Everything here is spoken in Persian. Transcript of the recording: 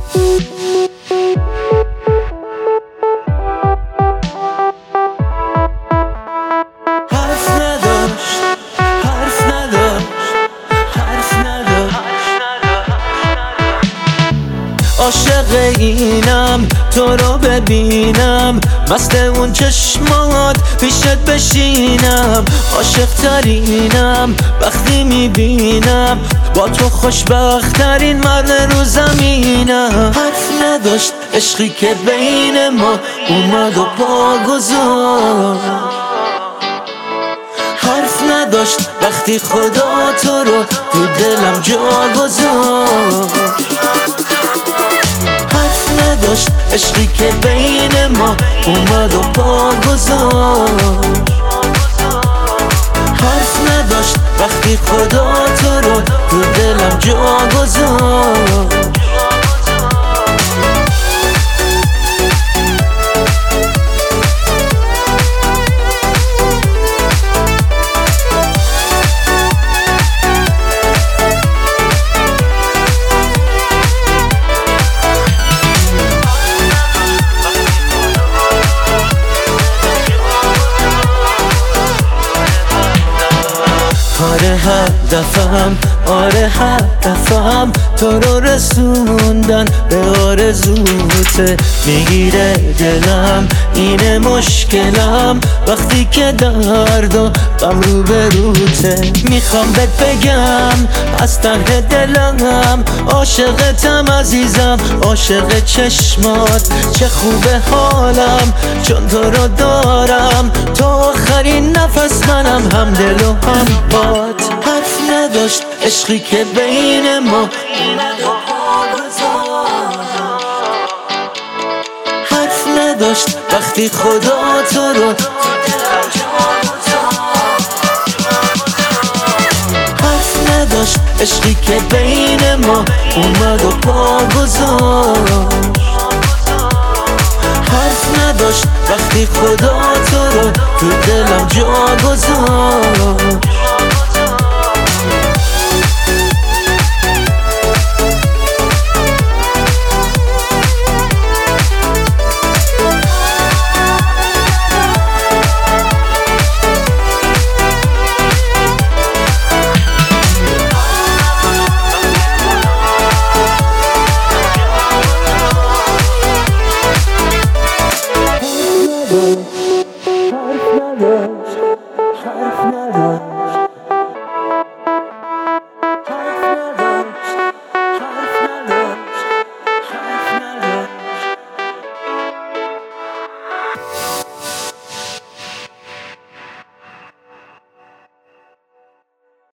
عاشق اینم تو رو ببینم، مست اون چشمات پیشت بشینم. عاشق ترینم وقتی میبینم با تو خوشبخت‌ترین مرد رو زمینم. حرف نداشت عشقی که بین ما اومد و پا گذاشت، حرف نداشت وقتی خدا تو رو تو دلم جا گذاشت. حرف نداشت عشقی که بین ما اومد و پا گذاشت، حرف نداشت وقتی خدا تو رو تو دلم جا گذاشت. آره هدفم تو رو رسوندن به آرزوته. میگیره دلم اینه مشکلم وقتی که درد و غم رو به روته. میخوام بهت بگم از ته دلم عاشقتم عزیزم، عاشق چشمات. چه خوبه حالم چون تو رو دارم، تو آخرین نفس منم، هم دل و هم باد. حرف نداشت عشقی که بین ما اومد و پا گذاشت، حرف نداشت وقتی خدا تو رو تو دلم جا گذاشت. حرف نداشت عشقی که بین ما اومد و پا گذاشت، حرف نداشت وقتی خدا تو رو تو دلم جا گذاشت.